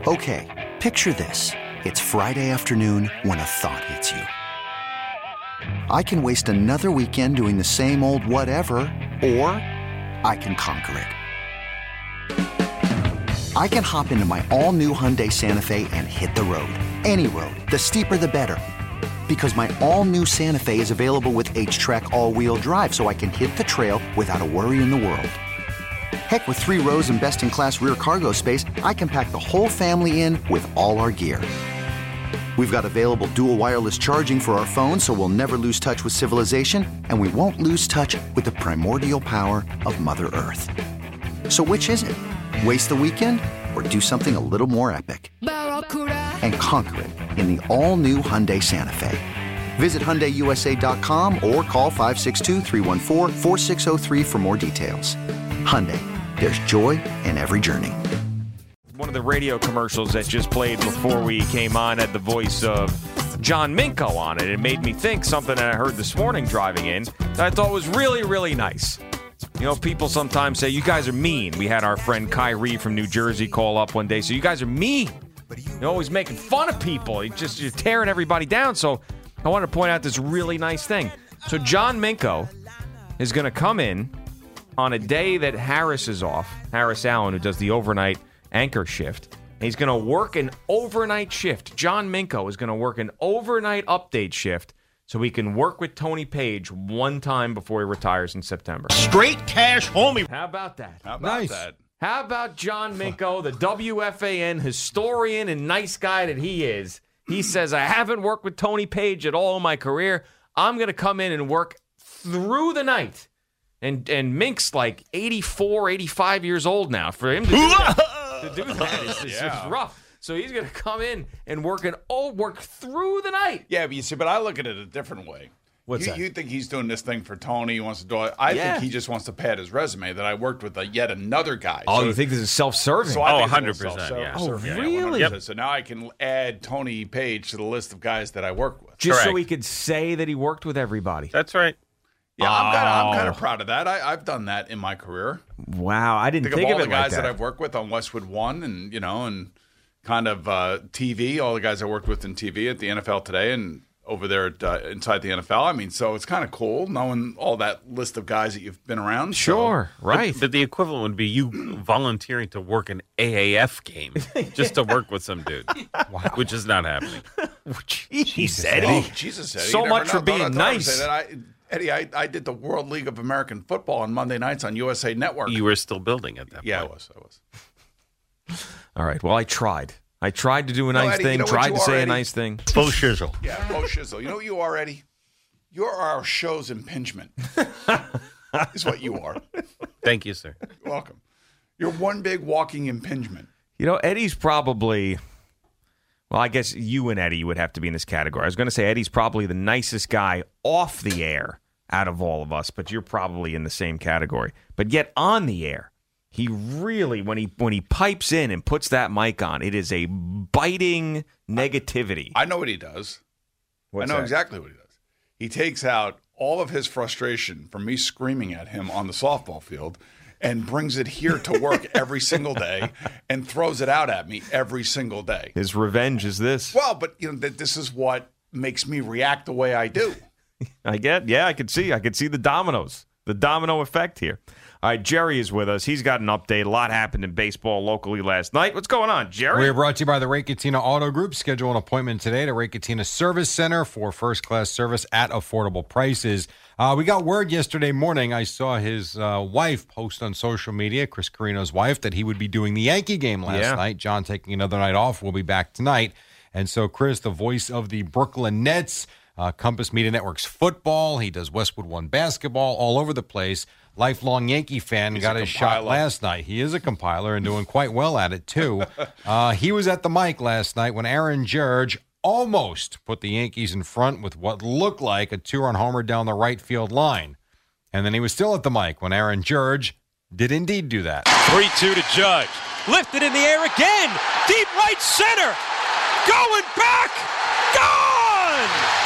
Okay, picture this. It's Friday afternoon when a thought hits you. I can waste another weekend doing the same old whatever, or I can conquer it. I can hop into my all-new Hyundai Santa Fe and hit the road. Any road. The steeper, the better. Because my all-new Santa Fe is available with H-Track all-wheel drive, so I can hit the trail without a worry in the world. Heck, with 3 rows and best-in-class rear cargo space, I can pack the whole family in with all our gear. We've got available dual wireless charging for our phones, so we'll never lose touch with civilization, and we won't lose touch with the primordial power of Mother Earth. So which is it? Waste the weekend or do something a little more epic? And conquer it in the all-new Hyundai Santa Fe. Visit HyundaiUSA.com or call 562-314-4603 for more details. Hyundai, there's joy in every journey. One of the radio commercials that just played before we came on had the voice of John Minko on it. It made me think something that I heard this morning driving in that I thought was really, really nice. You know, people sometimes say, you guys are mean. We had our friend Kyrie from New Jersey call up one day, so you guys are mean. You're always making fun of people. You're tearing everybody down. So I want to point out this really nice thing. So John Minko is going to come in on a day that Harris is off. Harris Allen, who does the overnight anchor shift. He's going to work an overnight shift. John Minko is going to work an overnight update shift so he can work with Tony Page one time before he retires in September. Straight cash, homie. How about that? How about that? How about John Minko, the WFAN historian and nice guy that he is? He says, I haven't worked with Tony Page at all in my career. I'm going to come in and work through the night. And Mink's like 84, 85 years old now. For him to do that is just rough. So he's going to come in and work through the night. Yeah, but you see, but I look at it a different way. What's that? You think he's doing this thing for Tony? He wants to do it. I think he just wants to pad his resume that I worked with yet another guy. Oh, so, you think this is self-serving? So 100%. Yeah. Oh, really? Yep. So now I can add Tony Page to the list of guys that I work with. Just so he could say that he worked with everybody. That's right. Yeah, I'm kind of proud of that. I've done that in my career. Wow, I didn't think of of all it the guys like that I've worked with on Westwood One, and and kind of TV. All the guys I worked with in TV at the NFL Today and over there at, inside the NFL. I mean, so it's kind of cool knowing all that list of guys that you've been around. Sure, right. But the equivalent would be you volunteering to work an AAF game just to work with some dude, which is not happening. Jesus, Eddie. Jesus, Eddie. So much for being nice. Eddie, I did the World League of American Football on Monday nights on USA Network. You were still building at that point. Yeah, I was. All right. Well, I tried. I tried to do a nice Eddie, thing, tried to say Eddie? a nice thing. Faux shizzle. Yeah, faux shizzle. You know what you are, Eddie? You're our show's impingement. Is what you are. Thank you, sir. You're welcome. You're one big walking impingement. You know, Eddie's probably... Well, I guess you and Eddie would have to be in this category. I was going to say Eddie's probably the nicest guy off the air out of all of us, but you're probably in the same category. But yet on the air, he really, when he pipes in and puts that mic on, it is a biting negativity. I know what he does. What's I know that? exactly what he does. He takes out all of his frustration from me screaming at him on the softball field and brings it here to work every single day and throws it out at me every single day. His revenge is this. Well, but this is what makes me react the way I do. I could see the dominoes, the domino effect here. All right, Jerry is with us. He's got an update. A lot happened in baseball locally last night. What's going on, Jerry? We're brought to you by the Ray Cattina Auto Group. Schedule an appointment today to Ray Cattina Service Center for first-class service at affordable prices. We got word yesterday morning. I saw his wife post on social media, Chris Carino's wife, that he would be doing the Yankee game last night. John taking another night off. Will be back tonight. And so Chris, the voice of the Brooklyn Nets, Compass Media Network's football. He does Westwood One basketball all over the place. Lifelong Yankee fan, got his shot last night. He is a compiler and doing quite well at it, too. He was at the mic last night when Aaron Judge almost put the Yankees in front with what looked like a two-run homer down the right field line. And then he was still at the mic when Aaron Judge did indeed do that. 3-2 to Judge. Lifted in the air again. Deep right center. Going back. Gone!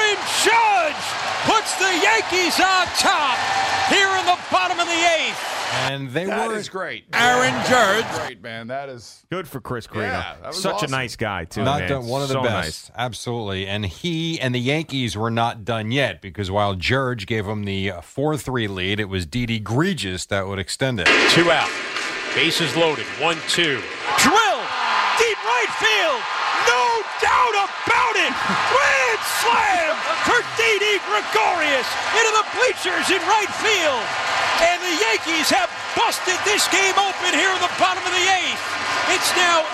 Judge puts the Yankees on top here in the bottom of the eighth. And they That were is great. Aaron Judge. Great, man. That is Good for Chris Carino. Yeah, that was Such awesome. a nice guy, too, not man. done, one of the So best. nice. Absolutely. And he and the Yankees were not done yet because while Judge gave him the 4-3 lead, it was Didi Gregis that would extend it. 2 out. Bases loaded. 1-2. Drilled. Deep right field. No doubt about it. Grand slam for Didi Gregorius into the bleachers in right field. And the Yankees have busted this game open here in the bottom of the 8th. It's now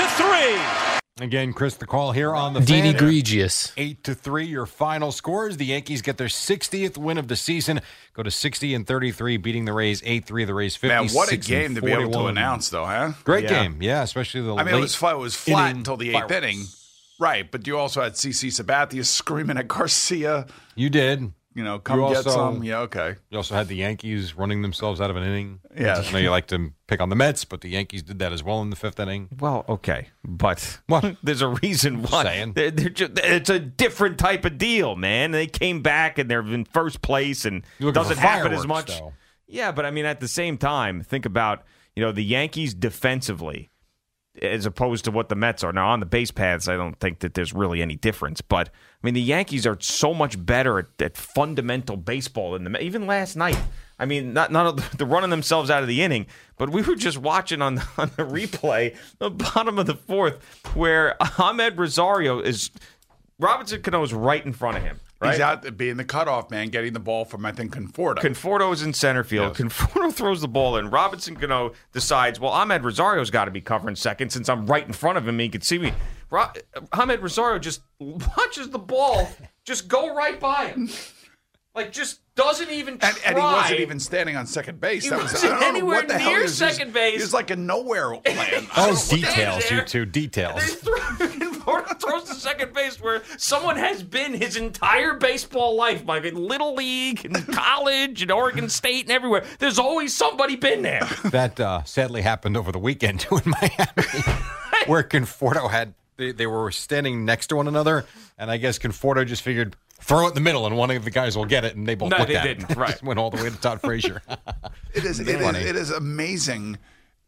8-3. Again, Chris, the call here on the Didi fan. Gregis. 8-3, your final scores. The Yankees get their 60th win of the season, go to 60-33, beating the Rays 8-3. The Rays 56. man. What a game to be able to 41. announce, though, huh? Great Yeah. game, yeah, especially the I mean, late it was flat inning until the 8th fireworks. inning, right? But you also had CC Sabathia screaming at Garcia. You did. You know, come You get also- some. Yeah, okay. You also had the Yankees running themselves out of an inning. Yeah. I know you like to pick on the Mets, but the Yankees did that as well in the 5th inning. Well, okay, but What? there's a reason why. saying. They're it's a different type of deal, man. They came back and they're in first place and You're looking doesn't for happen as fireworks, much. though. Yeah, but I mean, at the same time, think about the Yankees defensively as opposed to what the Mets are. Now, on the base paths, I don't think that there's really any difference. But, I mean, the Yankees are so much better at fundamental baseball than the Mets. Even last night, I mean, not the running themselves out of the inning, but we were just watching on the replay, the bottom of the 4th, where Ahmed Rosario is – Robinson Cano is right in front of him. Right? He's out being the cutoff man, getting the ball from, I think, Conforto. Conforto's in center field. Yes. Conforto throws the ball in. Robinson Cano decides, well, Ahmed Rosario's got to be covering second since I'm right in front of him and he can see me. Ahmed Rosario just watches the ball just go right by him. Like, just doesn't even try. And he wasn't even standing on second base. He That was wasn't I don't know anywhere what the hell near he was. second base. He was like a nowhere land. I don't Those know what the- details, there. you two, details. Conforto throws to second base where someone has been his entire baseball life, like in Little League and college and Oregon State and everywhere. There's always somebody been there. That sadly happened over the weekend too in Miami, where Conforto had they were standing next to one another, and I guess Conforto just figured throw it in the middle, and one of the guys will get it, and they both No, looked they at didn't, it. right. Just went all the way to Todd Frazier. It is amazing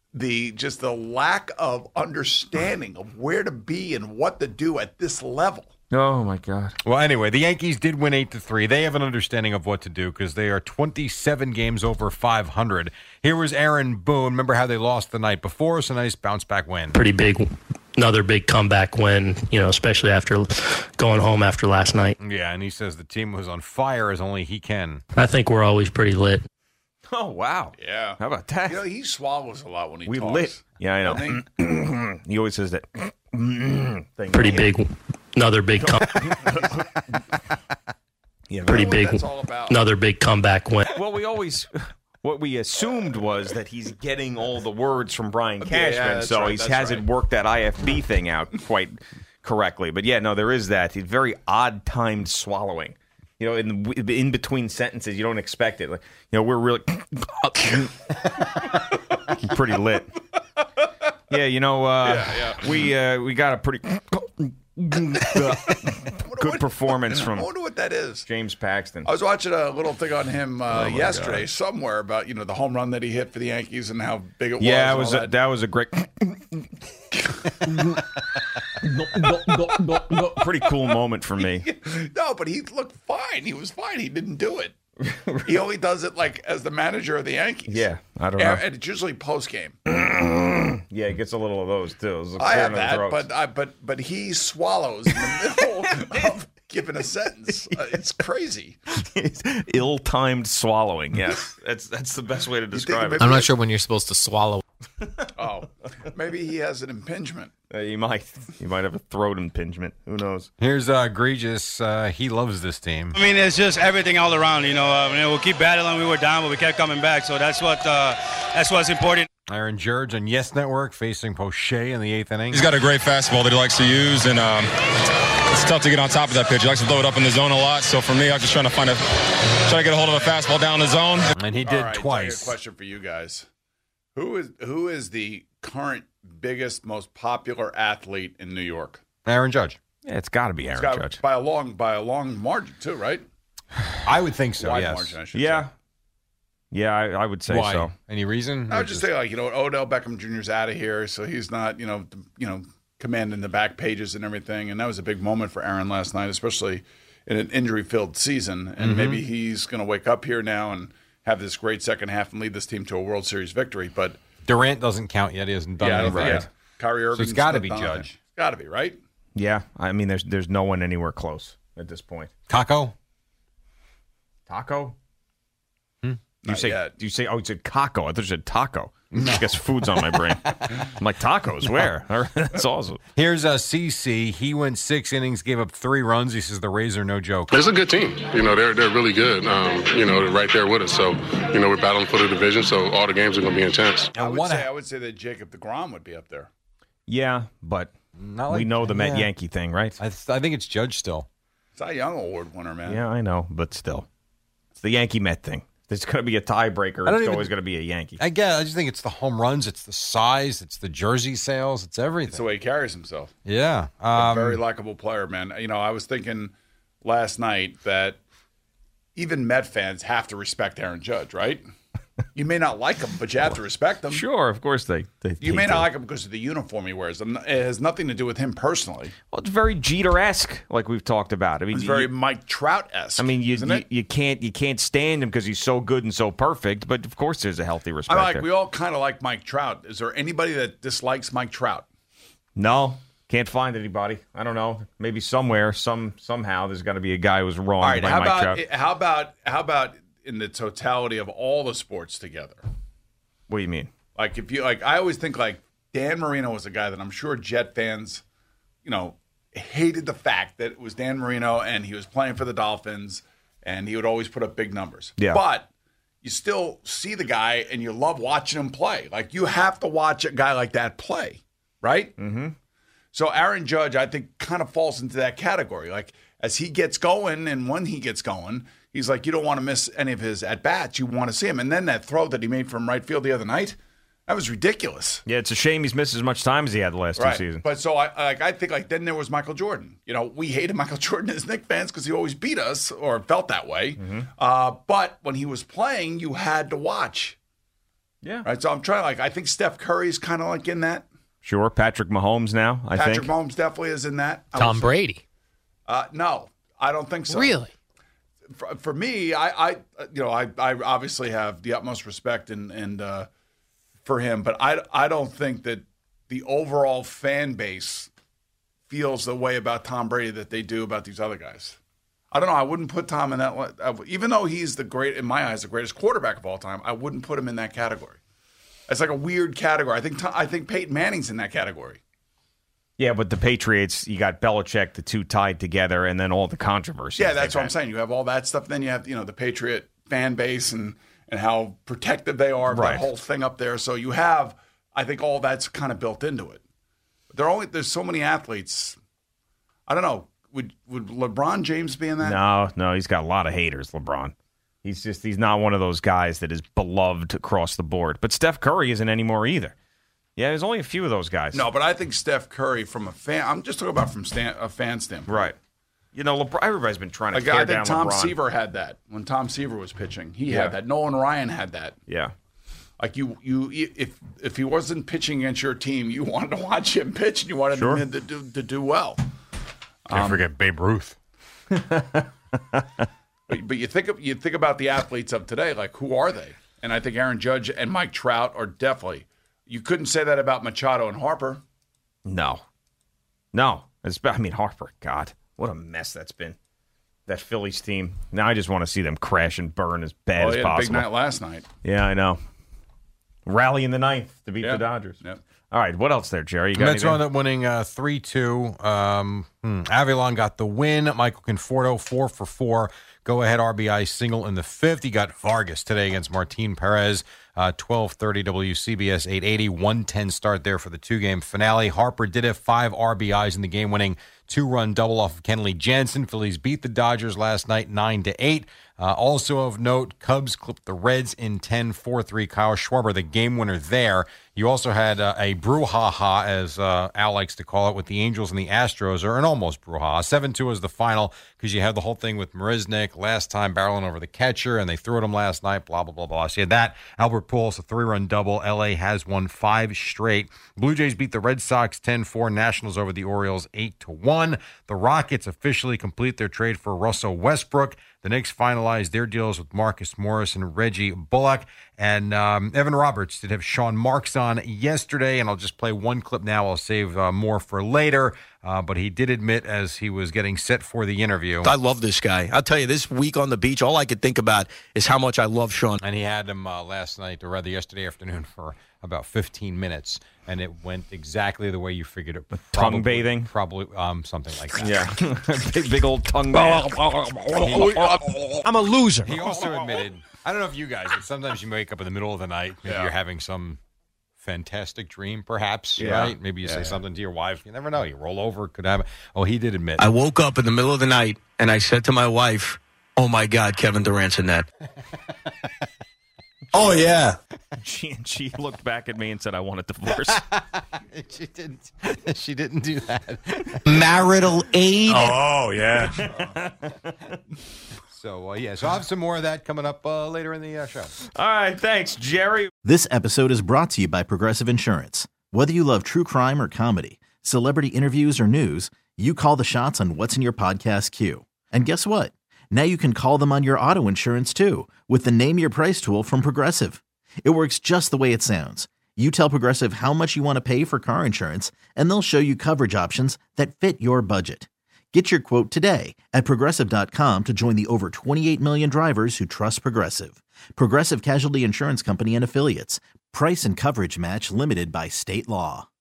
just the lack of understanding of where to be and what to do at this level. Oh, my God. Well, anyway, the Yankees did win 8-3. They have an understanding of what to do because they are 27 games over 500. Here was Aaron Boone. Remember how they lost the night before? It's a nice bounce back win. Pretty big, another big comeback win, especially after going home after last night. Yeah, and he says the team was on fire as only he can. I think we're always pretty lit. Oh, wow. Yeah. How about that? He swallows a lot when he We talks. lit. Yeah, I know. Doesn't he? He always says that thing. Pretty big, another big, Yeah, pretty What big, that's all about. another big comeback win. Well, what we assumed was that he's getting all the words from Brian Cashman, that's so right, he that's hasn't right. worked that IFB thing out quite correctly. But yeah, no, there is that. He's very odd-timed swallowing. In between sentences, you don't expect it. Like, we're really pretty lit. Yeah, we got a pretty good performance I from wonder what that is. James Paxton. I was watching a little thing on him Oh yesterday somewhere about the home run that he hit for the Yankees and how big it was. Yeah, and all that. that was a great, pretty cool moment for me. No, but he looked fine. He was fine. He didn't do it. He only does it like as the manager of the Yankees. Yeah, I don't know. And it's usually post game. Yeah, he gets a little of those too. I have that, but he swallows in the middle of giving a sentence. It's crazy. Ill-timed swallowing. Yes, that's the best way to describe it. I'm not sure when you're supposed to swallow. Oh, maybe he has an impingement. You might have a throat impingement. Who knows? Here's Gregis. He loves this team. I mean, it's just everything all around. We'll keep battling. We were down, but we kept coming back. So that's what's important. Aaron Judge on Yes Network facing Poche in the 8th inning. He's got a great fastball that he likes to use, and it's tough to get on top of that pitch. He likes to throw it up in the zone a lot. So for me, I'm just trying to get a hold of a fastball down the zone. And he All did right, so I got twice. a question for you guys: Who is the current biggest, most popular athlete in New York? Aaron Judge. Yeah, it's got to be Aaron It's got- Judge. by a long margin too, right? I would think so, Wide yes. margin, I should Yeah. say. Yeah, I would say Why? so. Any reason? I Or would just say, like, Odell Beckham Jr.'s out of here, so he's not, commanding the back pages and everything. And that was a big moment for Aaron last night, especially in an injury-filled season. And maybe he's going to wake up here now and have this great second half and lead this team to a World Series victory. But Durant doesn't count yet. He hasn't done anything. Yeah. Kyrie Irving. So it's got to be Judge. It's got to be, right? Yeah, I mean, there's no one anywhere close at this point. Taco? Taco? Not yet. Do you say? Oh, you said Kako. I thought you said taco. I guess food's on my brain. I'm like, tacos? Where? That's awesome. Here's CC. He went 6 innings, gave up 3 runs. He says the Rays are no joke. It's a good team. They're really good. They're right there with us. So, we're battling for the division. So all the games are going to be intense. I would say that Jacob deGrom would be up there. Yeah, but we know the Met Yankee thing, right? I think it's Judge still. Cy Young Award winner, man. Yeah, I know, but still, it's the Yankee Met thing. There's going to be a tiebreaker. It's always going to be a Yankee. I just think it's the home runs, it's the size, it's the jersey sales, it's everything. It's the way he carries himself. Yeah. A very likable player, man. I was thinking last night that even Met fans have to respect Aaron Judge, right? You may not like him, but you have to respect him. Sure, of course they You may not like him because of the uniform he wears. It has nothing to do with him personally. Well, it's very Jeter-esque, like we've talked about. I mean, it's very Mike Trout-esque. I mean, you can't stand him because he's so good and so perfect. But of course, there's a healthy respect. We all kind of like Mike Trout. Is there anybody that dislikes Mike Trout? No, can't find anybody. I don't know. Maybe somewhere, somehow, there's got to be a guy who's wrong. All right, by Mike Trout. How about in the totality of all the sports together? What do you mean? Like, I always think like Dan Marino was a guy that I'm sure Jet fans, hated the fact that it was Dan Marino and he was playing for the Dolphins and he would always put up big numbers. Yeah. But you still see the guy and you love watching him play. Like, you have to watch a guy like that play, right? Mm-hmm. So Aaron Judge, I think, kind of falls into that category. Like, as he gets going and when he gets going, he's like, you don't want to miss any of his at-bats. You want to see him. And then that throw that he made from right field the other night, that was ridiculous. Yeah, it's a shame he's missed as much time as he had the last 2 seasons. But so I think like then there was Michael Jordan. We hated Michael Jordan as Knicks fans because he always beat us or felt that way. Mm-hmm. But when he was playing, you had to watch. Yeah. Right. So I'm trying I think Steph Curry's kind of like in that. Sure. Patrick Mahomes now, I think. Patrick Mahomes definitely is in that. Tom Brady. No, I don't think so. Really? For me, I obviously have the utmost respect and for him, but I don't think that the overall fan base feels the way about Tom Brady that they do about these other guys. I don't know. I wouldn't put Tom in that. Even though he's in my eyes, the greatest quarterback of all time, I wouldn't put him in that category. It's like a weird category. I think Peyton Manning's in that category. Yeah, but the Patriots, you got Belichick, the two tied together, and then all the controversy. Yeah, that's what I'm saying. You have all that stuff. Then you have the Patriot fan base and how protective they are of that whole thing up there. So you have, I think, all that's kind of built into it. There's so many athletes. I don't know. Would LeBron James be in that? No, he's got a lot of haters, LeBron. He's not one of those guys that is beloved across the board. But Steph Curry isn't anymore either. Yeah, there's only a few of those guys. No, but I think Steph Curry from a fan. I'm just talking about from a fan standpoint. Right. LeBron, everybody's been trying to tear down LeBron. Tom Seaver had that when Tom Seaver was pitching. He had that. Nolan Ryan had that. Yeah. Like if he wasn't pitching against your team, you wanted to watch him pitch and you wanted him to do well. Can't forget Babe Ruth. But you think about the athletes of today, like who are they? And I think Aaron Judge and Mike Trout are definitely. You couldn't say that about Machado and Harper. No. Harper, God, what a mess that's been. That Phillies team. Now I just want to see them crash and burn as bad as He had possible. a big night last night. Yeah, I know. Rally in the ninth to beat the Dodgers. Yep. All right, what else there, Jerry? You got Mets wound up winning 3-2. Avilan got the win. Michael Conforto, 4 for 4. Go-ahead RBI single in the 5th. He got Vargas today against Martin Perez. 12:30 WCBS 880, 110 start there for the two-game finale. Harper did have 5 RBIs in the game-winning 2-run double off of Kenley Jansen. Phillies beat the Dodgers last night 9-8. Also of note, Cubs clipped the Reds in 10, 4-3. Kyle Schwarber, the game winner there. You also had a brouhaha, as Al likes to call it, with the Angels and the Astros, or an almost brouhaha. 7-2 was the final because you had the whole thing with Marisnik last time barreling over the catcher, and they threw at him last night, blah, blah, blah, blah. So you had that. Albert Pujols, a 3-run double. L.A. has won 5 straight. Blue Jays beat the Red Sox 10-4. Nationals over the Orioles 8-1. The Rockets officially complete their trade for Russell Westbrook. The Knicks finalized their deals with Marcus Morris and Reggie Bullock. And Evan Roberts did have Sean Marks on yesterday, and I'll just play one clip now. I'll save more for later. But he did admit as he was getting set for the interview. I love this guy. I'll tell you, this week on the beach, all I could think about is how much I love Sean. And he had him last night, or rather yesterday afternoon, for about 15 minutes, and it went exactly the way you figured it. Tongue bathing? Probably something like that. Yeah. big old tongue bath. I'm a loser. He also admitted, I don't know if you guys, but sometimes you wake up in the middle of the night, maybe you're having some fantastic dream, perhaps, right? Maybe you say something to your wife. You never know. You roll over, could happen. Oh, he did admit. I woke up in the middle of the night, and I said to my wife, oh, my God, Kevin Durant's in that. Oh, yeah. She looked back at me and said, I want a divorce. She didn't do that. Marital aid. Oh, yeah. So, so I'll have some more of that coming up later in the show. All right. Thanks, Jerry. This episode is brought to you by Progressive Insurance. Whether you love true crime or comedy, celebrity interviews or news, you call the shots on what's in your podcast queue. And guess what? Now you can call them on your auto insurance, too, with the Name Your Price tool from Progressive. It works just the way it sounds. You tell Progressive how much you want to pay for car insurance, and they'll show you coverage options that fit your budget. Get your quote today at Progressive.com to join the over 28 million drivers who trust Progressive. Progressive Casualty Insurance Company and Affiliates. Price and coverage match limited by state law.